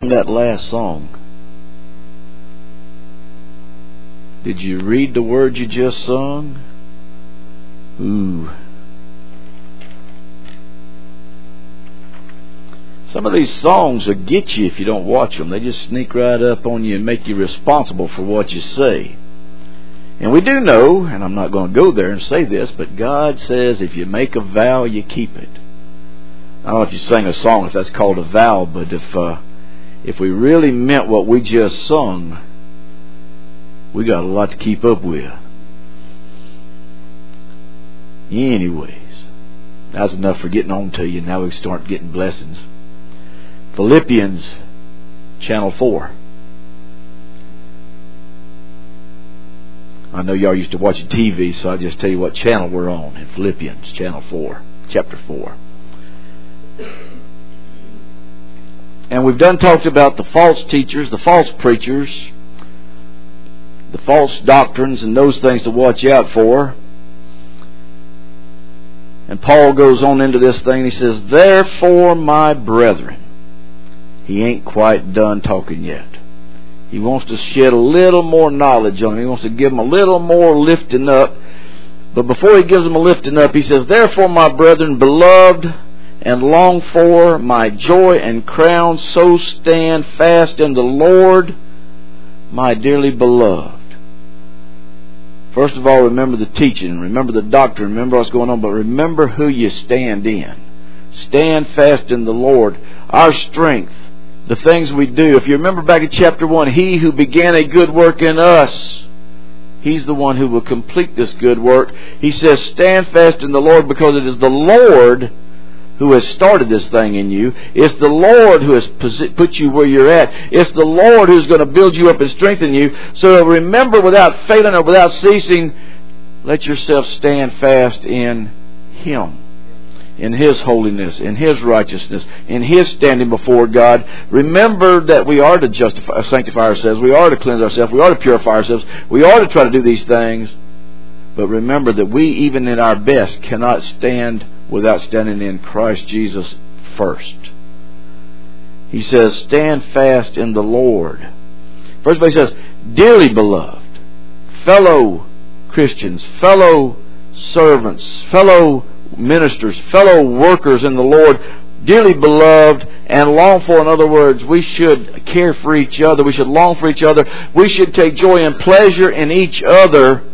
That last song, did you read the words you just sung? Ooh. Some of these songs will get you if you don't watch them. They just sneak right up on you and make you responsible for what you say. And we do know, and I'm not going to go there and say this, but God says if you make a vow, you keep it. I don't know if you sang a song, if that's called a vow, but if we really meant what we just sung, we got a lot to keep up with. Anyways, that's enough for getting on to you. Now we start getting blessings. Philippians channel 4. I know y'all used to watch TV, so I'll just tell you what channel we're on in Philippians channel 4, chapter 4. And we've talked about the false teachers, the false preachers, the false doctrines, and those things to watch out for. And Paul goes on into this thing. He says, "Therefore, my brethren," he ain't quite done talking yet. He wants to shed a little more knowledge on them. He wants to give them a little more lifting up. But before he gives them a lifting up, he says, "Therefore, my brethren, beloved and long for, my joy and crown, so stand fast in the Lord, my dearly beloved." First of all, remember the teaching, remember the doctrine, remember what's going on, but remember who you stand in. Stand fast in the Lord. Our strength, the things we do. If you remember back in chapter 1, he who began a good work in us, he's the one who will complete this good work. He says, stand fast in the Lord, because it is the Lord who has started this thing in you. It's the Lord who has put you where you're at. It's the Lord who's going to build you up and strengthen you. So remember, without failing or without ceasing, let yourself stand fast in Him, in His holiness, in His righteousness, in His standing before God. Remember that we are to sanctify ourselves. We are to cleanse ourselves. We are to purify ourselves. We are to try to do these things. But remember that we, even in our best, cannot stand without standing in Christ Jesus first. He says, stand fast in the Lord. First of all, he says, dearly beloved, fellow Christians, fellow servants, fellow ministers, fellow workers in the Lord, dearly beloved and long for. In other words, we should care for each other. We should long for each other. We should take joy and pleasure in each other.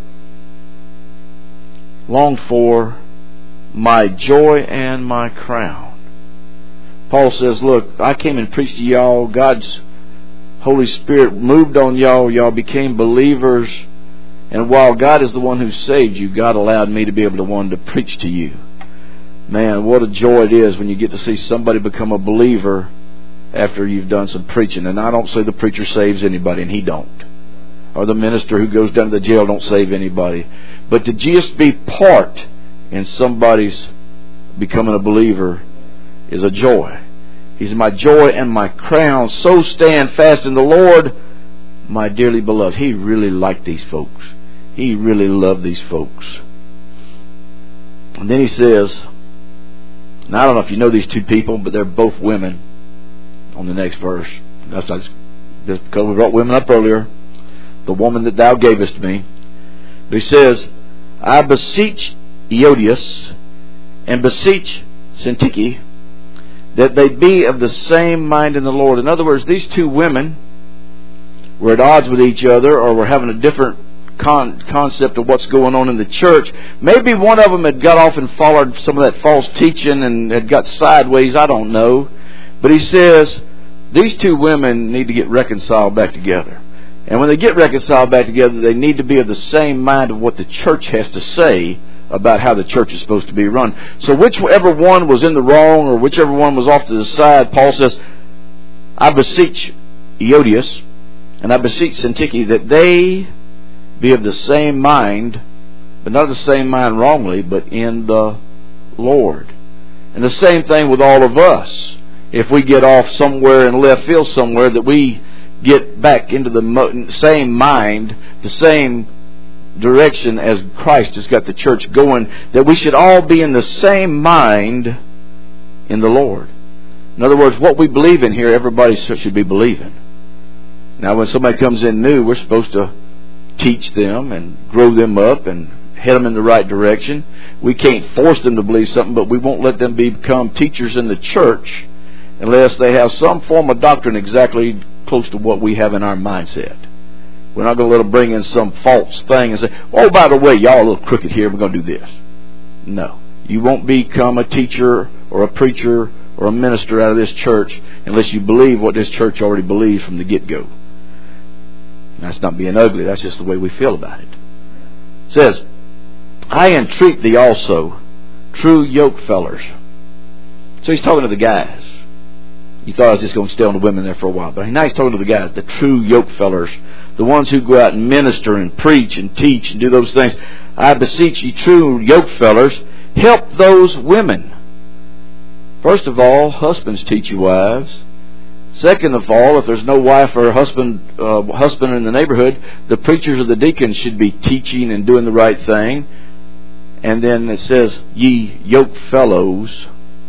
Long for, my joy and my crown. Paul says, look, I came and preached to y'all. God's Holy Spirit moved on y'all. Y'all became believers. And while God is the one who saved you, God allowed me to be able to preach to you. Man, what a joy it is when you get to see somebody become a believer after you've done some preaching. And I don't say the preacher saves anybody, and he don't. Or the minister who goes down to the jail don't save anybody. But to just be part in somebody's becoming a believer is a joy. He's my joy and my crown. So stand fast in the Lord, my dearly beloved. He really liked these folks. He really loved these folks. And then he says, and I don't know if you know these two people, but they're both women on the next verse. That's not because we brought women up earlier. The woman that thou gavest me. But he says, I beseech Eodias and beseech Syntyche that they be of the same mind in the Lord. In other words, these two women were at odds with each other, or were having a different concept of what's going on in the church. Maybe one of them had got off and followed some of that false teaching and had got sideways. I don't know. But he says these two women need to get reconciled back together. And when they get reconciled back together, they need to be of the same mind of what the church has to say about how the church is supposed to be run. So whichever one was in the wrong, or whichever one was off to the side, Paul says, I beseech Eodias and I beseech Syntyche that they be of the same mind, but not the same mind wrongly, but in the Lord. And the same thing with all of us. If we get off somewhere in left field somewhere, that we get back into the same mind, the same direction as Christ has got the church going, that we should all be in the same mind in the Lord. In other words, what we believe in here, everybody should be believing. Now, when somebody comes in new, we're supposed to teach them and grow them up and head them in the right direction. We can't force them to believe something, but we won't let them become teachers in the church unless they have some form of doctrine exactly close to what we have in our mindset. We're not going to let them bring in some false thing and say, oh, by the way, y'all are a little crooked here, we're going to do this. No. You won't become a teacher or a preacher or a minister out of this church unless you believe what this church already believes from the get-go. That's not being ugly. That's just the way we feel about it. It says, I entreat thee also, true yoke fellers. So he's talking to the guys. You thought I was just going to stay on the women there for a while, but now he's talking to the guys, the true yoke fellers, the ones who go out and minister and preach and teach and do those things. I beseech ye, true yoke fellers, help those women. First of all, husbands teach your wives. Second of all, if there's no wife or husband in the neighborhood, the preachers or the deacons should be teaching and doing the right thing. And then it says, ye yoke fellows,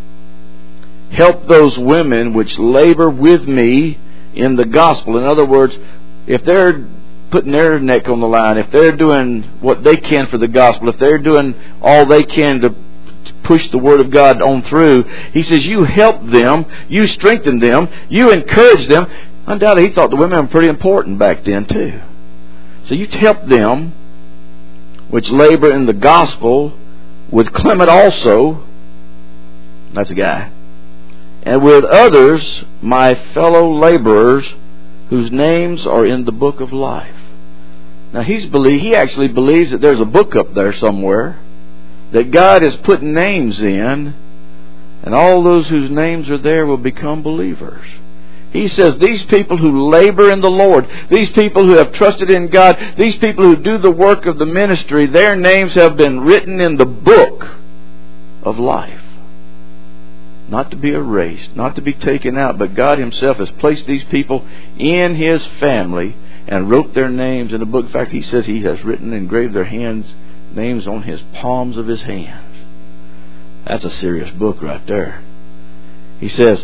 help those women which labor with me in the gospel. In other words, if they're putting their neck on the line, if they're doing what they can for the gospel, if they're doing all they can to push the Word of God on through, he says, you help them, you strengthen them, you encourage them. Undoubtedly, he thought the women were pretty important back then too. So you help them which labor in the gospel with Clement also, that's a guy, and with others, my fellow laborers, whose names are in the book of life. Now he actually believes that there's a book up there somewhere that God has put names in, and all those whose names are there will become believers. He says these people who labor in the Lord, these people who have trusted in God, these people who do the work of the ministry, their names have been written in the book of life. Not to be erased, not to be taken out, but God Himself has placed these people in His family and wrote their names in the book. In fact, He says He has written and engraved their names on His palms of His hands. That's a serious book right there. He says,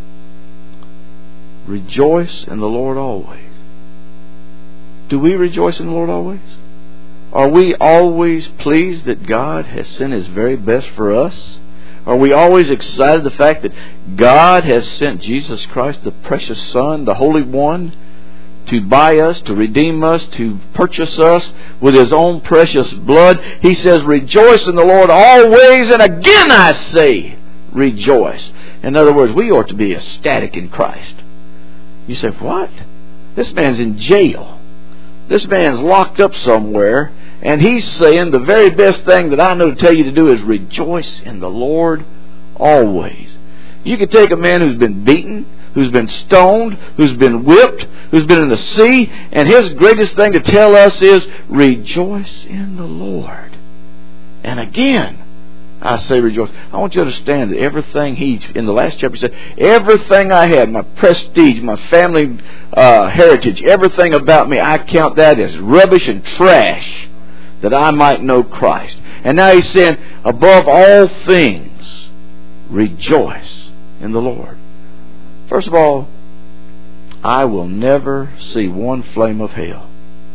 rejoice in the Lord always. Do we rejoice in the Lord always? Are we always pleased that God has sent His very best for us? Are we always excited the fact that God has sent Jesus Christ, the precious Son, the Holy One, to buy us, to redeem us, to purchase us with His own precious blood? He says, rejoice in the Lord always, and again I say, rejoice. In other words, we ought to be ecstatic in Christ. You say, what? This man's in jail. This man's locked up somewhere, and he's saying the very best thing that I know to tell you to do is rejoice in the Lord always. You could take a man who's been beaten, who's been stoned, who's been whipped, who's been in the sea, and his greatest thing to tell us is rejoice in the Lord. And again, I say rejoice. I want you to understand that everything in the last chapter, he said, everything I had, my prestige, my family heritage, everything about me, I count that as rubbish and trash, that I might know Christ. And now he's saying, above all things, rejoice in the Lord. First of all, I will never see one flame of hell.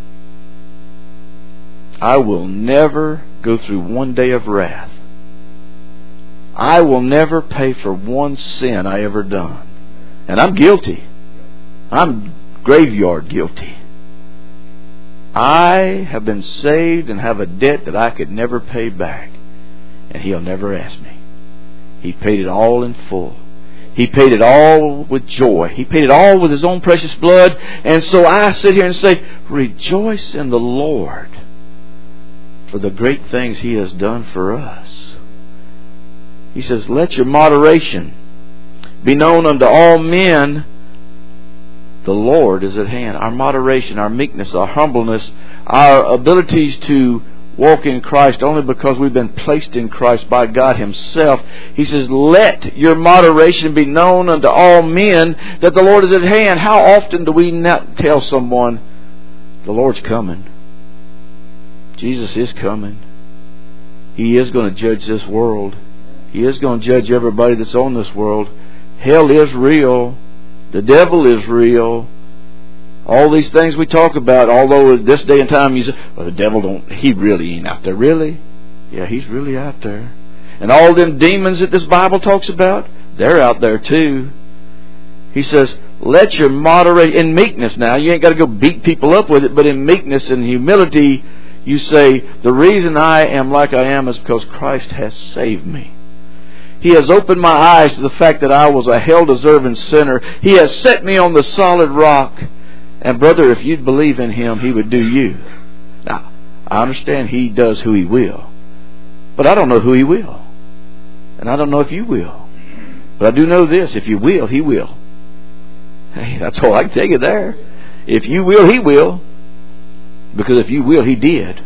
I will never go through one day of wrath. I will never pay for one sin I ever done. And I'm guilty. I'm graveyard guilty. I have been saved and have a debt that I could never pay back. And He'll never ask me. He paid it all in full. He paid it all with joy. He paid it all with His own precious blood. And so I sit here and say, rejoice in the Lord for the great things He has done for us. He says, let your moderation be known unto all men. The Lord is at hand. Our moderation, our meekness, our humbleness, our abilities to walk in Christ only because we've been placed in Christ by God Himself. He says, let your moderation be known unto all men that the Lord is at hand. How often do we not tell someone, the Lord's coming? Jesus is coming. He is going to judge this world. He is going to judge everybody that's on this world. Hell is real. The devil is real. All these things we talk about, although at this day and time you say, well, the devil he really ain't out there. Really? Yeah, he's really out there. And all them demons that this Bible talks about, they're out there too. He says, let your moderation, in meekness now, you ain't got to go beat people up with it, but in meekness and humility, you say, the reason I am like I am is because Christ has saved me. He has opened my eyes to the fact that I was a hell-deserving sinner. He has set me on the solid rock. And brother, if you'd believe in Him, He would do you. Now, I understand He does who He will. But I don't know who He will. And I don't know if you will. But I do know this, if you will, He will. Hey, that's all I can tell you there. If you will, He will. Because if you will, He did.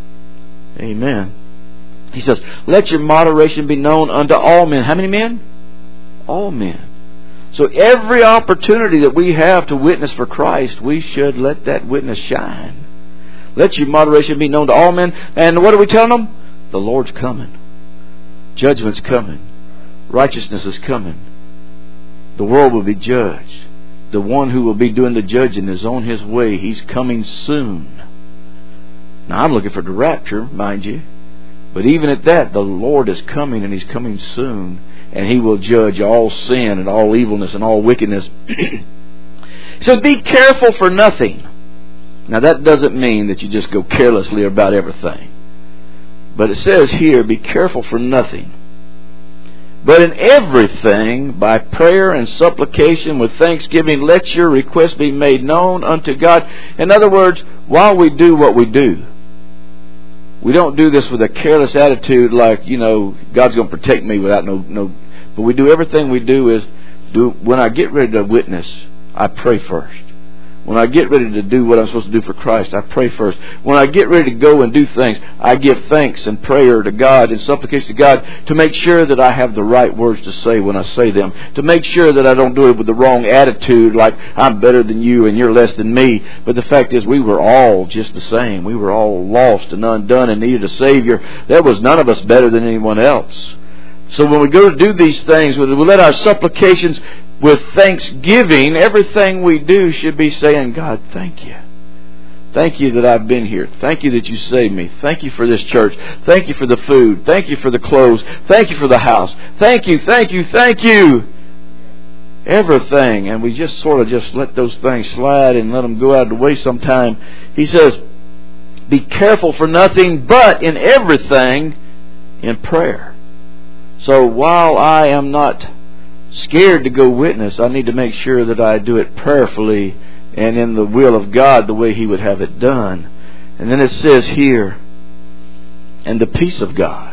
Amen. He says, let your moderation be known unto all men. How many men? All men. So every opportunity that we have to witness for Christ, we should let that witness shine. Let your moderation be known to all men. And what are we telling them? The Lord's coming. Judgment's coming. Righteousness is coming. The world will be judged. The one who will be doing the judging is on his way. He's coming soon. Now I'm looking for the rapture, mind you. But even at that, the Lord is coming, and He's coming soon. And He will judge all sin and all evilness and all wickedness. So be careful for nothing. Now that doesn't mean that you just go carelessly about everything. But it says here, be careful for nothing. But in everything, by prayer and supplication with thanksgiving, let your requests be made known unto God. In other words, while we do what we do, we don't do this with a careless attitude like, God's going to protect me without no. But we do everything we do when I get ready to witness, I pray first. When I get ready to do what I'm supposed to do for Christ, I pray first. When I get ready to go and do things, I give thanks and prayer to God and supplication to God to make sure that I have the right words to say when I say them. To make sure that I don't do it with the wrong attitude like I'm better than you and you're less than me. But the fact is we were all just the same. We were all lost and undone and needed a Savior. There was none of us better than anyone else. So when we go to do these things, we let our supplications with thanksgiving, everything we do should be saying, God, thank you. Thank you that I've been here. Thank you that you saved me. Thank you for this church. Thank you for the food. Thank you for the clothes. Thank you for the house. Thank you, thank you, thank you. Everything. And we just sort of just let those things slide and let them go out of the way sometime. He says, be careful for nothing, but in everything in prayer. So while I am not scared to go witness, I need to make sure that I do it prayerfully and in the will of God, the way He would have it done. And then it says here, and the peace of God.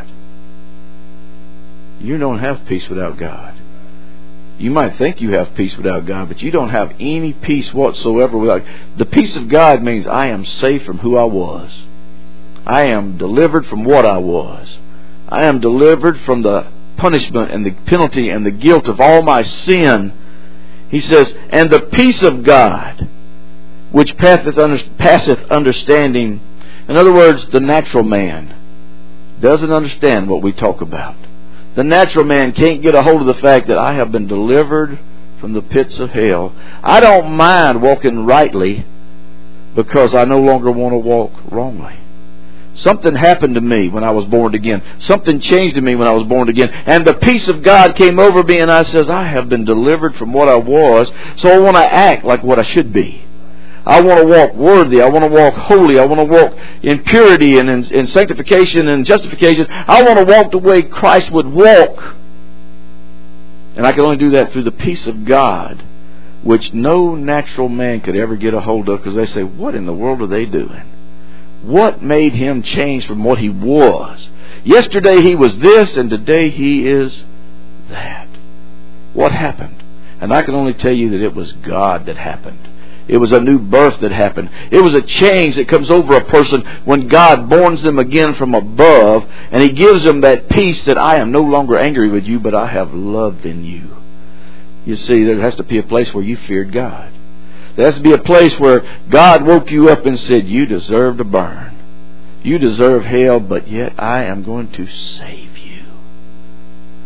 You don't have peace without God. You might think you have peace without God, but you don't have any peace whatsoever without. The peace of God means I am safe from who I was. I am delivered from what I was. I am delivered from the punishment and the penalty and the guilt of all my sin. He says, and the peace of God, which passeth understanding. In other words, the natural man doesn't understand what we talk about. The natural man can't get a hold of the fact that I have been delivered from the pits of hell. I don't mind walking rightly because I no longer want to walk wrongly. Something happened to me when I was born again. Something changed in me when I was born again. And the peace of God came over me, and I says, I have been delivered from what I was, so I want to act like what I should be. I want to walk worthy. I want to walk holy. I want to walk in purity and in sanctification and justification. I want to walk the way Christ would walk. And I can only do that through the peace of God, which no natural man could ever get a hold of, because they say, what in the world are they doing? What made him change from what he was? Yesterday he was this, and today he is that. What happened? And I can only tell you that it was God that happened. It was a new birth that happened. It was a change that comes over a person when God borns them again from above, and He gives them that peace that I am no longer angry with you, but I have loved in you. You see, there has to be a place where you feared God. There has to be a place where God woke you up and said, you deserve to burn. You deserve hell, but yet I am going to save you.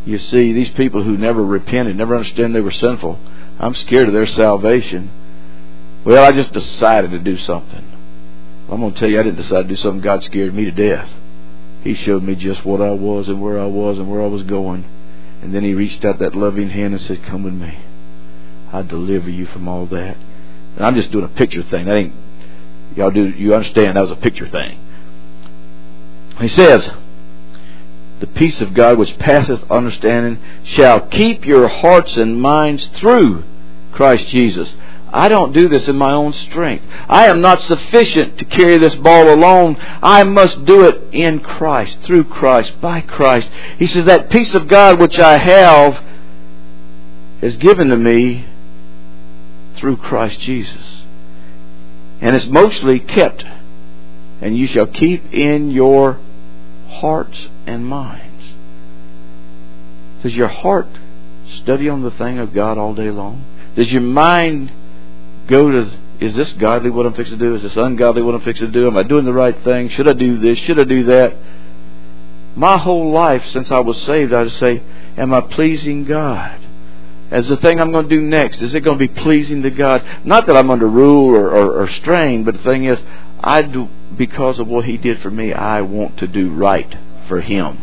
You see, these people who never repented, never understand they were sinful, I'm scared of their salvation. Well, I just decided to do something. I'm going to tell you, I didn't decide to do something. God scared me to death. He showed me just what I was and where I was and where I was going. And then He reached out that loving hand and said, come with me. I'll deliver you from all that. And I'm just doing a picture thing. That ain't, y'all do, you understand that was a picture thing. He says, the peace of God which passeth understanding shall keep your hearts and minds through Christ Jesus. I don't do this in my own strength. I am not sufficient to carry this ball alone. I must do it in Christ, through Christ, by Christ. He says that peace of God which I have is given to me through Christ Jesus. And it's mostly kept. And you shall keep in your hearts and minds. Does your heart study on the thing of God all day long? Does your mind go to, is this godly what I'm fixing to do? Is this ungodly what I'm fixing to do? Am I doing the right thing? Should I do this? Should I do that? My whole life since I was saved, I would say, am I pleasing God? As the thing I'm going to do next, is it going to be pleasing to God? Not that I'm under rule or strain, but the thing is, I do, because of what He did for me, I want to do right for Him.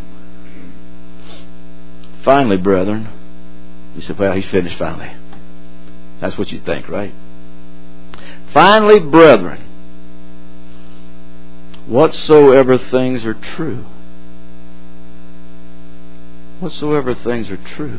Finally, brethren, you said, well, He's finished finally. That's what you think, right? Finally, brethren, whatsoever things are true, whatsoever things are true,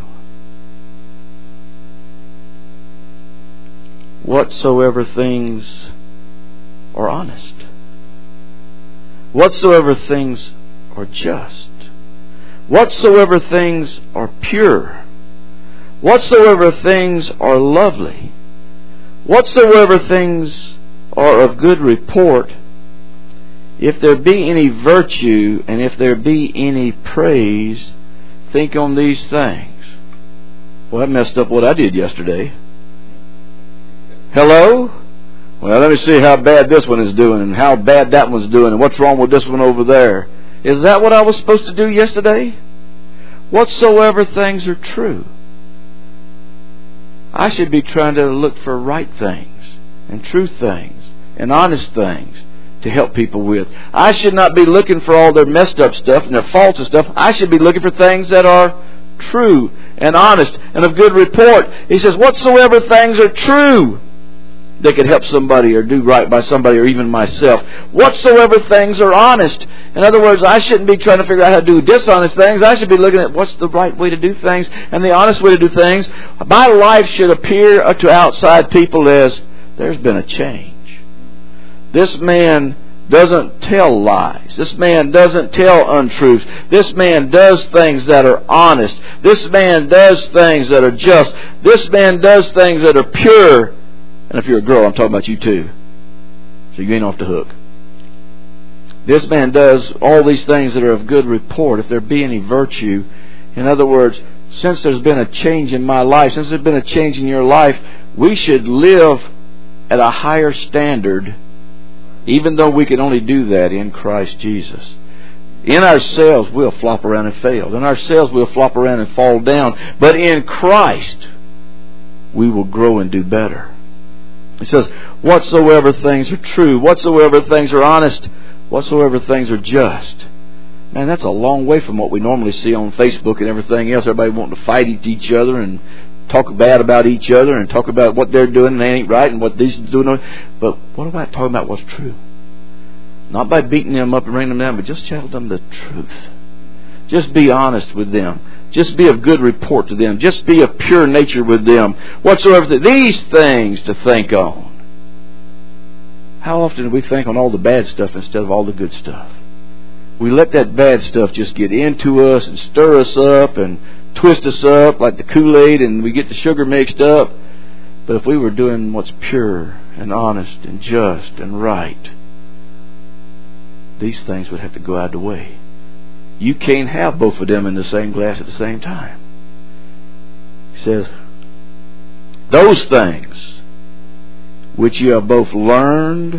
whatsoever things are honest, whatsoever things are just, whatsoever things are pure, whatsoever things are lovely, whatsoever things are of good report, if there be any virtue and if there be any praise, think on these things. Well, I messed up what I did yesterday. Hello? Well, let me see how bad this one is doing and how bad that one's doing and what's wrong with this one over there. Is that what I was supposed to do yesterday? Whatsoever things are true. I should be trying to look for right things and true things and honest things to help people with. I should not be looking for all their messed up stuff and their faults and stuff. I should be looking for things that are true and honest and of good report. He says, whatsoever things are true, they could help somebody or do right by somebody or even myself. Whatsoever things are honest. In other words, I shouldn't be trying to figure out how to do dishonest things. I should be looking at what's the right way to do things and the honest way to do things. My life should appear to outside people as there's been a change. This man doesn't tell lies. This man doesn't tell untruths. This man does things that are honest. This man does things that are just. This man does things that are pure. And if you're a girl, I'm talking about you too. So you ain't off the hook. This man does all these things that are of good report, if there be any virtue. In other words, since there's been a change in my life, since there's been a change in your life, we should live at a higher standard, even though we can only do that in Christ Jesus. In ourselves, we'll flop around and fail. In ourselves, we'll flop around and fall down. But in Christ, we will grow and do better. He says, whatsoever things are true, whatsoever things are honest, whatsoever things are just. Man, that's a long way from what we normally see on Facebook and everything else. Everybody wanting to fight each other and talk bad about each other and talk about what they're doing and they ain't right and what these are doing. But what about talking about what's true? Not by beating them up and bringing them down, but just tell them the truth. Just be honest with them. Just be of good report to them. Just be of pure nature with them. Whatsoever these things to think on. How often do we think on all the bad stuff instead of all the good stuff? We let that bad stuff just get into us and stir us up and twist us up like the Kool-Aid, and we get the sugar mixed up. But if we were doing what's pure and honest and just and right, these things would have to go out of the way. You can't have both of them in the same glass at the same time. He says, those things which you have both learned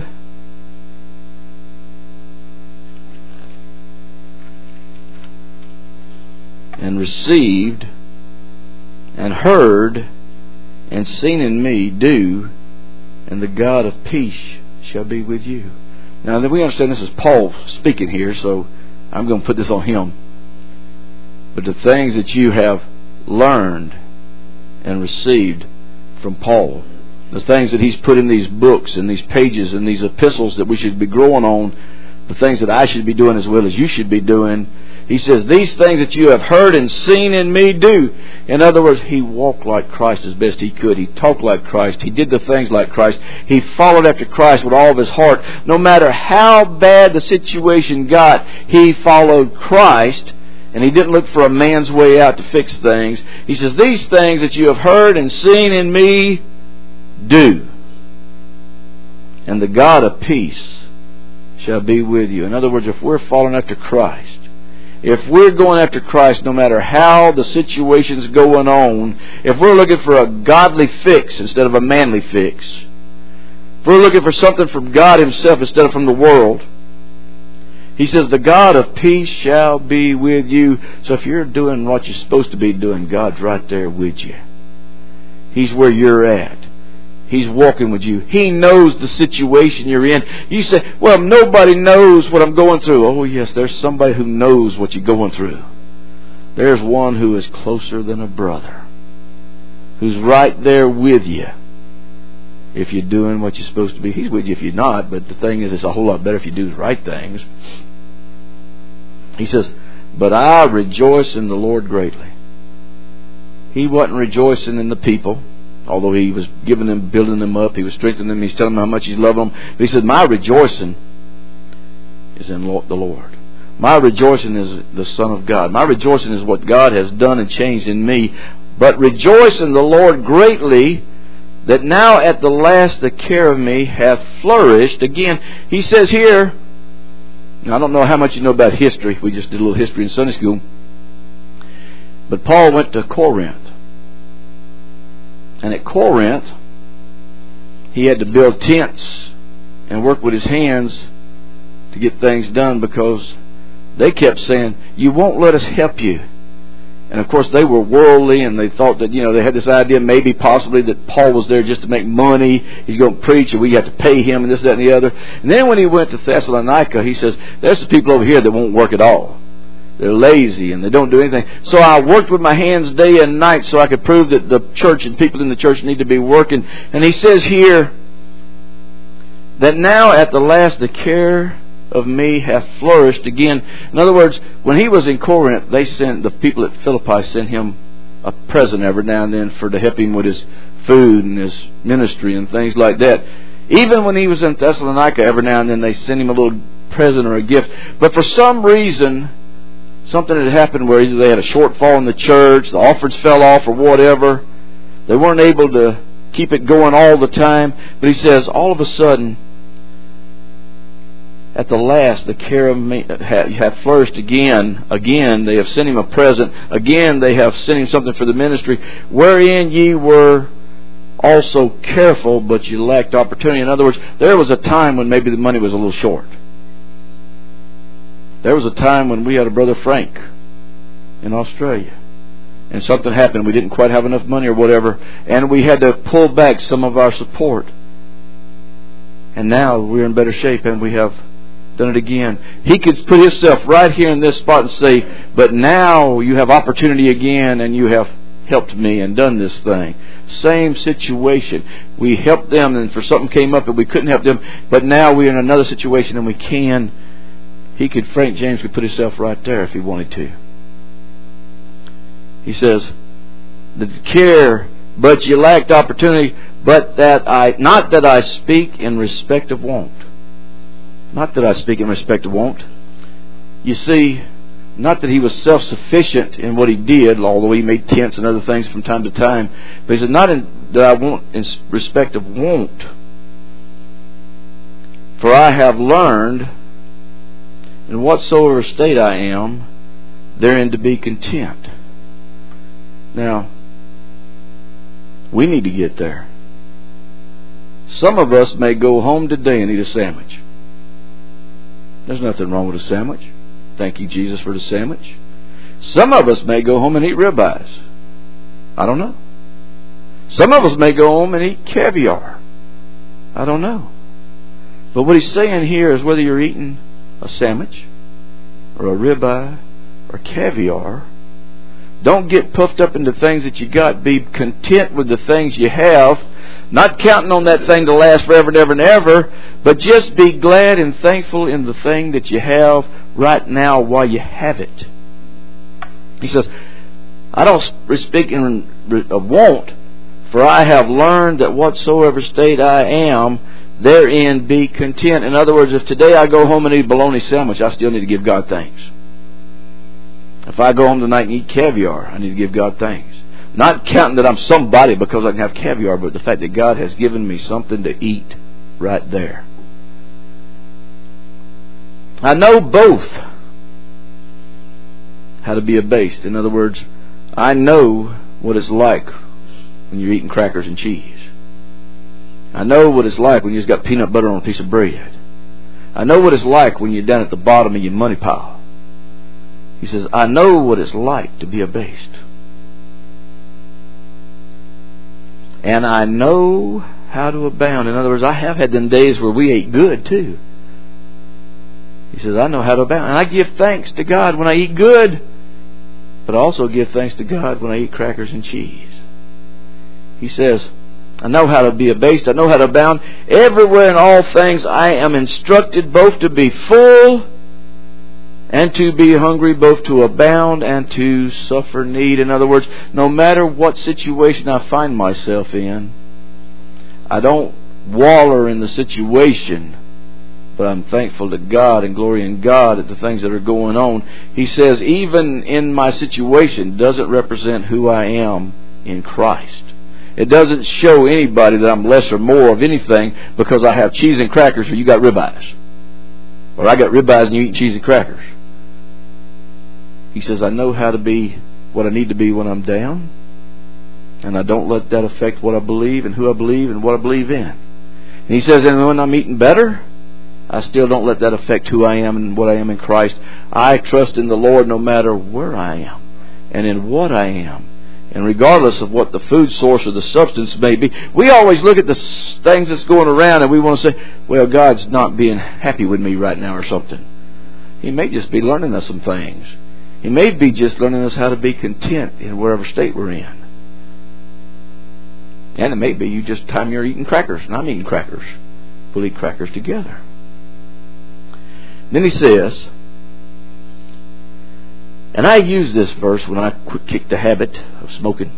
and received and heard and seen in me, do, and the God of peace shall be with you. Now, we understand this is Paul speaking here, so I'm going to put this on him. But the things that you have learned and received from Paul, the things that he's put in these books and these pages and these epistles that we should be growing on, the things that I should be doing as well as you should be doing. He says, these things that you have heard and seen in me, do. In other words, he walked like Christ as best he could. He talked like Christ. He did the things like Christ. He followed after Christ with all of his heart. No matter how bad the situation got, he followed Christ. And he didn't look for a man's way out to fix things. He says, these things that you have heard and seen in me, do. And the God of peace shall be with you. In other words, if we're following after Christ, if we're going after Christ no matter how the situation's going on, if we're looking for a godly fix instead of a manly fix, if we're looking for something from God himself instead of from the world, he says, the God of peace shall be with you. So if you're doing what you're supposed to be doing, God's right there with you. He's where you're at. He's walking with you. He knows the situation you're in. You say, well, nobody knows what I'm going through. Oh, yes, there's somebody who knows what you're going through. There's one who is closer than a brother, who's right there with you if you're doing what you're supposed to be. He's with you if you're not, but the thing is, it's a whole lot better if you do the right things. He says, but I rejoice in the Lord greatly. He wasn't rejoicing in the people, although he was giving them, building them up, he was strengthening them, he's telling them how much he's loving them. But he said, my rejoicing is in the Lord. My rejoicing is the Son of God. My rejoicing is what God has done and changed in me. But rejoice in the Lord greatly, that now at the last the care of me hath flourished. Again, he says here, I don't know how much you know about history. We just did a little history in Sunday school. But Paul went to Corinth. And at Corinth, he had to build tents and work with his hands to get things done, because they kept saying, you won't let us help you. And of course they were worldly, and they thought that, they had this idea maybe possibly that Paul was there just to make money. He's going to preach and we have to pay him and this, that, and the other. And then when he went to Thessalonica, he says, there's some people over here that won't work at all. They're lazy and they don't do anything. So I worked with my hands day and night so I could prove that the church and people in the church need to be working. And he says here that now at the last the care of me hath flourished again. In other words, when he was in Corinth, the people at Philippi sent him a present every now and then to help him with his food and his ministry and things like that. Even when he was in Thessalonica, every now and then they sent him a little present or a gift. But for some reason, something had happened where either they had a shortfall in the church, the offerings fell off or whatever. They weren't able to keep it going all the time. But he says, all of a sudden, at the last, the care of me hath flourished again. Again, they have sent him a present. Again, they have sent him something for the ministry, wherein ye were also careful, but you lacked opportunity. In other words, there was a time when maybe the money was a little short. There was a time when we had a brother Frank in Australia, and something happened. We didn't quite have enough money or whatever, and we had to pull back some of our support. And now we're in better shape, and we have done it again. He could put himself right here in this spot and say, but now you have opportunity again, and you have helped me and done this thing. Same situation. We helped them, and for something came up and we couldn't help them, but now we're in another situation and we can. Frank James could put himself right there if he wanted to. He says, the care, but you lacked opportunity, but not that I speak in respect of want. Not that I speak in respect of want. You see, not that he was self-sufficient in what he did, although he made tents and other things from time to time. But he said, not that I want in respect of want. For I have learned, in whatsoever state I am, therein to be content. Now, we need to get there. Some of us may go home today and eat a sandwich. There's nothing wrong with a sandwich. Thank you, Jesus, for the sandwich. Some of us may go home and eat ribeyes. I don't know. Some of us may go home and eat caviar. I don't know. But what he's saying here is whether you're eating a sandwich or a ribeye or caviar, don't get puffed up into things that you got. Be content with the things you have, not counting on that thing to last forever and ever and ever, but just be glad and thankful in the thing that you have right now while you have it. He says, I don't speak in want, for I have learned that whatsoever state I am, therein be content. In other words, if today I go home and eat a bologna sandwich, I still need to give God thanks. If I go home tonight and eat caviar, I need to give God thanks. Not counting that I'm somebody because I can have caviar, but the fact that God has given me something to eat right there. I know both how to be abased. In other words, I know what it's like when you're eating crackers and cheese. I know what it's like when you just got peanut butter on a piece of bread. I know what it's like when you're down at the bottom of your money pile. He says, I know what it's like to be abased. And I know how to abound. In other words, I have had them days where we ate good too. He says, I know how to abound. And I give thanks to God when I eat good, but I also give thanks to God when I eat crackers and cheese. He says, I know how to be abased. I know how to abound. Everywhere in all things I am instructed both to be full and to be hungry, both to abound and to suffer need. In other words, no matter what situation I find myself in, I don't waller in the situation, but I'm thankful to God and glory in God at the things that are going on. He says, even in my situation doesn't represent who I am in Christ. It doesn't show anybody that I'm less or more of anything because I have cheese and crackers or you got ribeyes. Or I got ribeyes and you eat cheese and crackers. He says, I know how to be what I need to be when I'm down. And I don't let that affect what I believe and who I believe and what I believe in. And he says, and when I'm eating better, I still don't let that affect who I am and what I am in Christ. I trust in the Lord no matter where I am and in what I am. And regardless of what the food source or the substance may be, we always look at the things that's going around and we want to say, well, God's not being happy with me right now or something. He may just be learning us some things. He may be just learning us how to be content in wherever state we're in. And it may be you just time you're eating crackers and I'm eating crackers. We'll eat crackers together. Then he says, and I use this verse when I kick the habit of smoking.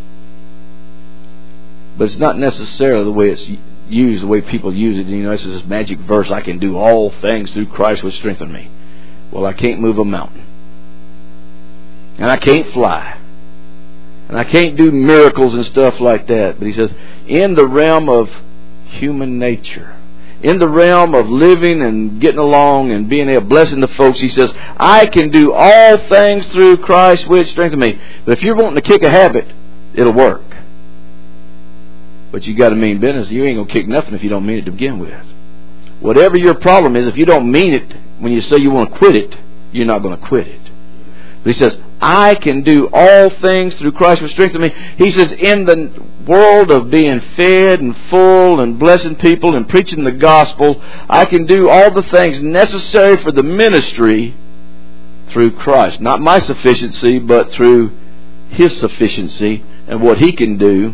But it's not necessarily the way it's used, the way people use it. You know, it's this magic verse, I can do all things through Christ which strengthen me. Well, I can't move a mountain. And I can't fly. And I can't do miracles and stuff like that. But he says, in the realm of human nature, in the realm of living and getting along and being a blessing to folks, he says, I can do all things through Christ which strengthens me. But if you're wanting to kick a habit, it'll work. But you got to mean business. You ain't going to kick nothing if you don't mean it to begin with. Whatever your problem is, if you don't mean it when you say you want to quit it, you're not going to quit it. But he says, I can do all things through Christ which strengthens me. He says, in the world of being fed and full and blessing people and preaching the gospel, I can do all the things necessary for the ministry through Christ. Not my sufficiency, but through His sufficiency and what He can do.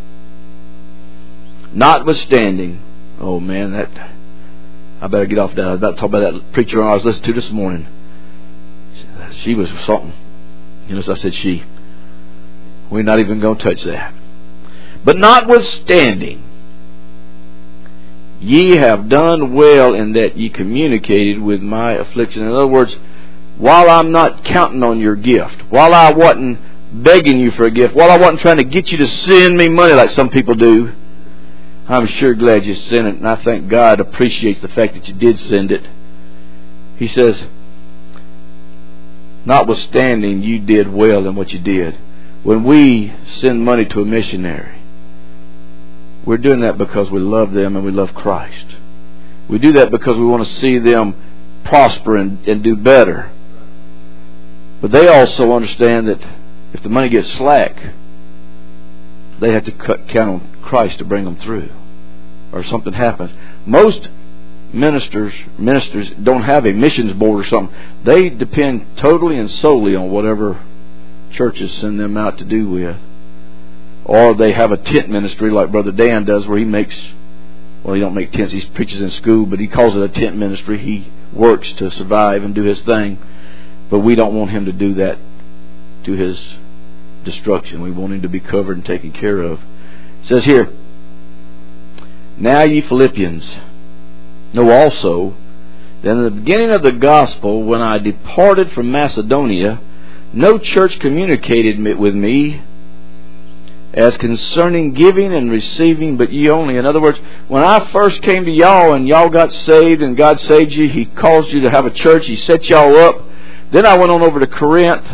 Notwithstanding, oh man, I better get off that. I was about to talk about that preacher I was listening to this morning. She was something. You know, so I said she. We're not even going to touch that. But notwithstanding, ye have done well in that ye communicated with my affliction. In other words, while I'm not counting on your gift, while I wasn't begging you for a gift, while I wasn't trying to get you to send me money like some people do, I'm sure glad you sent it, and I think God appreciates the fact that you did send it. He says, notwithstanding, you did well in what you did. When we send money to a missionary, we're doing that because we love them and we love Christ. We do that because we want to see them prosper and do better. But they also understand that if the money gets slack, they have to count on Christ to bring them through, or something happens. Most ministers don't have a missions board or something. They depend totally and solely on whatever churches send them out to do with. Or they have a tent ministry like Brother Dan does, where he makes, well, he don't make tents, he preaches in school, but he calls it a tent ministry. He works to survive and do his thing. But we don't want him to do that to his destruction. We want him to be covered and taken care of. It says here, now ye Philippians, know also that in the beginning of the gospel, when I departed from Macedonia, no church communicated with me as concerning giving and receiving, but ye only. In other words, when I first came to y'all and y'all got saved and God saved you, He caused you to have a church, He set y'all up. Then I went on over to Corinth.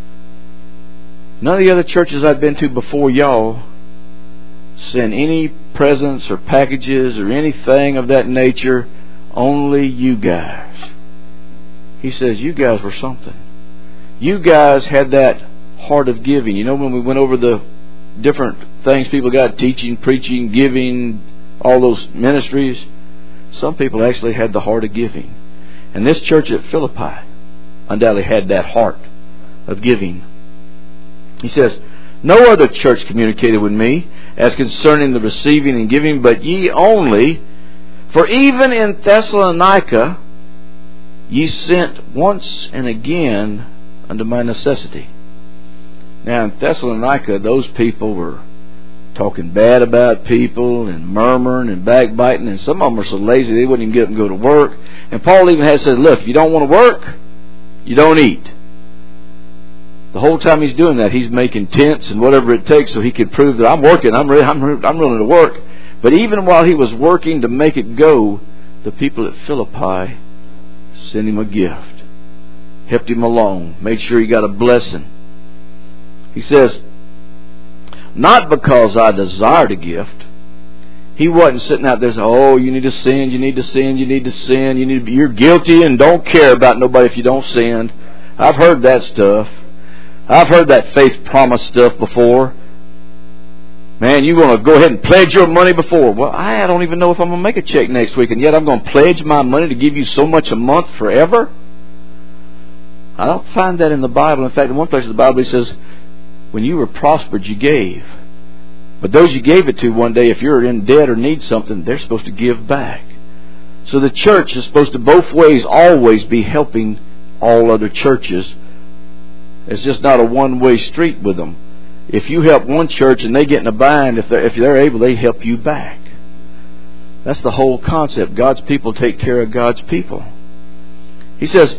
None of the other churches I'd been to before y'all sent any presents or packages or anything of that nature. Only you guys. He says, you guys were something. You guys had that heart of giving. You know, when we went over the different things people got, teaching, preaching, giving, all those ministries, some people actually had the heart of giving. And this church at Philippi undoubtedly had that heart of giving. He says, no other church communicated with me as concerning the receiving and giving, but ye only. For even in Thessalonica ye sent once and again unto my necessity. Now in Thessalonica, those people were talking bad about people and murmuring and backbiting, and some of them were so lazy they wouldn't even get them to go to work. And Paul even had said, look, if you don't want to work, you don't eat. The whole time he's doing that, he's making tents and whatever it takes so he can prove that I'm working, I'm willing to work. But even while he was working to make it go, the people at Philippi sent him a gift, helped him along, made sure he got a blessing. He says, not because I desired a gift. He wasn't sitting out there saying, oh, you need to sin, you need to sin, you need to sin, you're guilty and don't care about nobody if you don't sin. I've heard that stuff. I've heard that faith promise stuff before. Man, you're going to go ahead and pledge your money before. Well, I don't even know if I'm going to make a check next week, and yet I'm going to pledge my money to give you so much a month forever? I don't find that in the Bible. In fact, in one place in the Bible it says, when you were prospered, you gave. But those you gave it to one day, if you're in debt or need something, they're supposed to give back. So the church is supposed to both ways always be helping all other churches. It's just not a one-way street with them. If you help one church and they get in a bind, if they're able, they help you back. That's the whole concept. God's people take care of God's people. He says,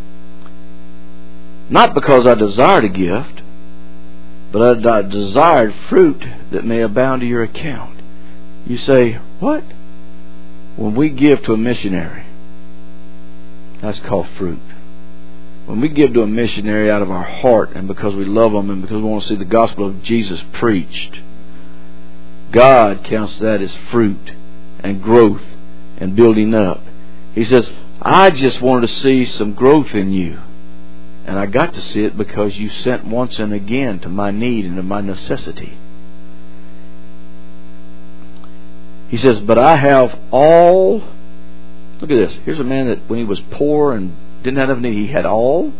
not because I desired a gift, but I desired fruit that may abound to your account. You say, what? When we give to a missionary, that's called fruit. When we give to a missionary out of our heart and because we love them and because we want to see the gospel of Jesus preached, God counts that as fruit and growth and building up. He says, I just wanted to see some growth in you. And I got to see it because you sent once and again to my need and to my necessity. He says, but I have all. Look at this. Here's a man that when he was poor and didn't have enough need, he had all.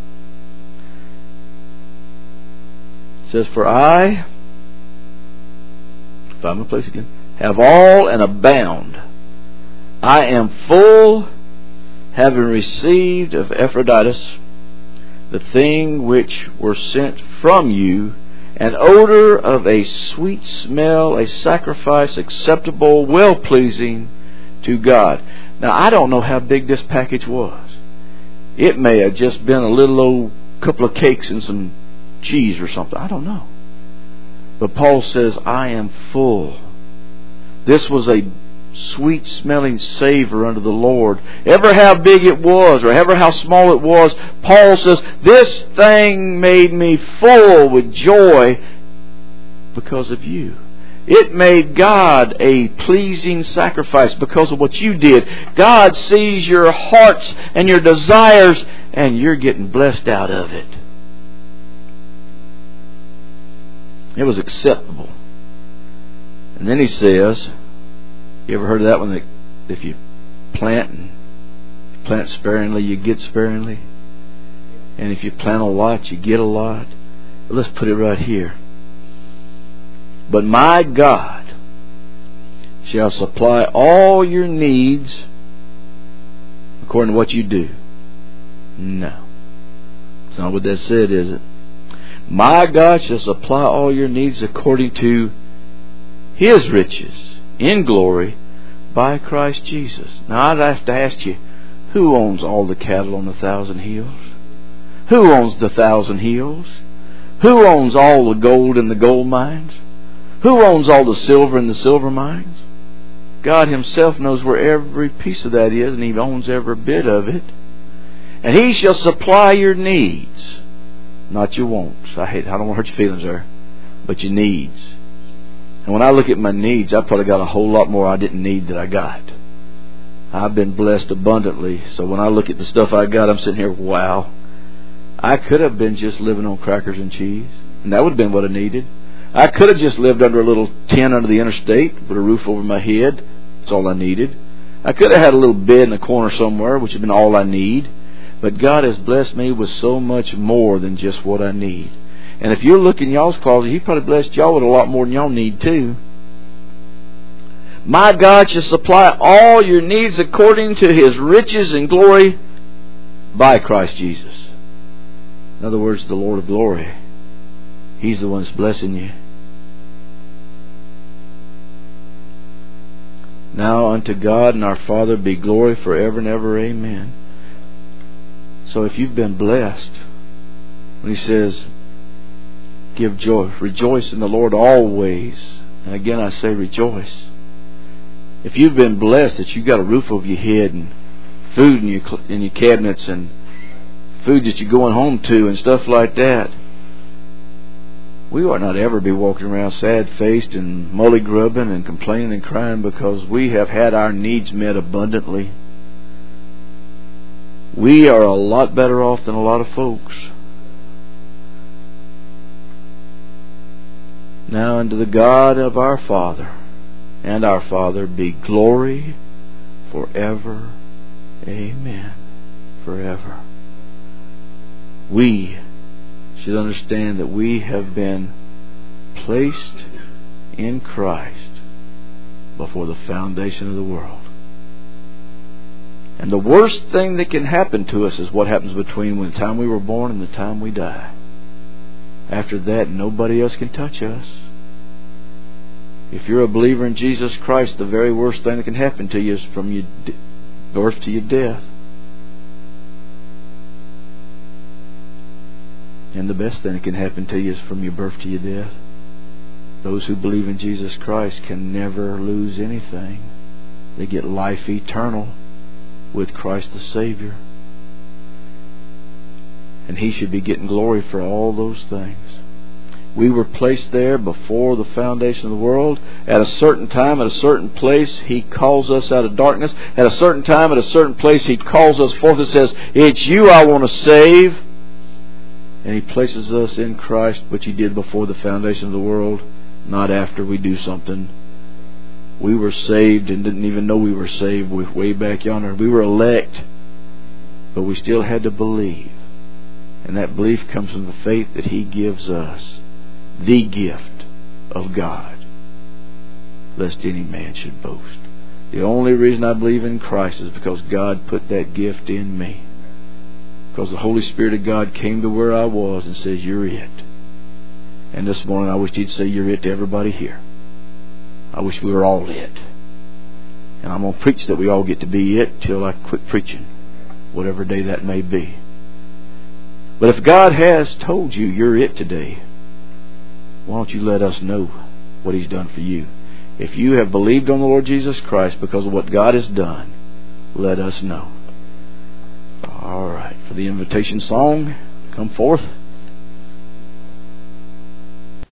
It says, for I, find my place again, have all and abound. I am full, having received of Epaphroditus the thing which were sent from you, an odor of a sweet smell, a sacrifice acceptable, well-pleasing to God. Now, I don't know how big this package was. It may have just been a little old couple of cakes and some cheese or something. I don't know. But Paul says, I am full. This was a sweet-smelling savor unto the Lord. Ever how big it was or ever how small it was, Paul says, this thing made me full with joy because of you. It made God a pleasing sacrifice because of what you did. God sees your hearts and your desires, and you're getting blessed out of it. It was acceptable. And then he says, you ever heard of that one, that if you plant sparingly, you get sparingly? And if you plant a lot, you get a lot. Well, let's put it right here. But my God shall supply all your needs according to what you do. No. It's not what that said, is it? My God shall supply all your needs according to His riches in glory by Christ Jesus. Now I'd have to ask you, who owns all the cattle on the 1,000 hills? Who owns the 1,000 hills? Who owns all the gold in the gold mines? Who owns all the silver in the silver mines? God Himself knows where every piece of that is, and He owns every bit of it. And He shall supply your needs, not your wants. I don't want to hurt your feelings there, but your needs. And when I look at my needs, I probably got a whole lot more I didn't need that I got. I've been blessed abundantly, so when I look at the stuff I got, I'm sitting here, wow. I could have been just living on crackers and cheese, and that would have been what I needed. I could have just lived under a little tent under the interstate with a roof over my head. That's all I needed. I could have had a little bed in the corner somewhere, which would have been all I need. But God has blessed me with so much more than just what I need. And if you're looking in y'all's closet, He probably blessed y'all with a lot more than y'all need too. My God shall supply all your needs according to His riches and glory by Christ Jesus. In other words, the Lord of glory. He's the one that's blessing you. Now unto God and our Father be glory forever and ever. Amen. So if you've been blessed, when He says, give joy, rejoice in the Lord always. And again I say rejoice. If you've been blessed that you've got a roof over your head and food in your cabinets and food that you're going home to and stuff like that, we ought not ever be walking around sad-faced and mully-grubbing and complaining and crying because we have had our needs met abundantly. We are a lot better off than a lot of folks. Now unto the God of our Father and our Father be glory forever. Amen. Forever. We should understand that we have been placed in Christ before the foundation of the world. And the worst thing that can happen to us is what happens between the time we were born and the time we die. After that, nobody else can touch us. If you're a believer in Jesus Christ, the very worst thing that can happen to you is from your birth to your death. And the best thing that can happen to you is from your birth to your death. Those who believe in Jesus Christ can never lose anything. They get life eternal with Christ the Savior. And He should be getting glory for all those things. We were placed there before the foundation of the world. At a certain time, at a certain place, He calls us out of darkness. At a certain time, at a certain place, He calls us forth and says, it's you I want to save. And He places us in Christ, which He did before the foundation of the world, not after we do something. We were saved and didn't even know we were saved way back yonder. We were elect, but we still had to believe. And that belief comes from the faith that He gives us, the gift of God, lest any man should boast. The only reason I believe in Christ is because God put that gift in me. Because the Holy Spirit of God came to where I was and says, you're it. And this morning I wish He'd say, you're it to everybody here. I wish we were all it. And I'm going to preach that we all get to be it till I quit preaching, whatever day that may be. But if God has told you you're it today, why don't you let us know what He's done for you? If you have believed on the Lord Jesus Christ because of what God has done, let us know. All right. For the invitation song, come forth.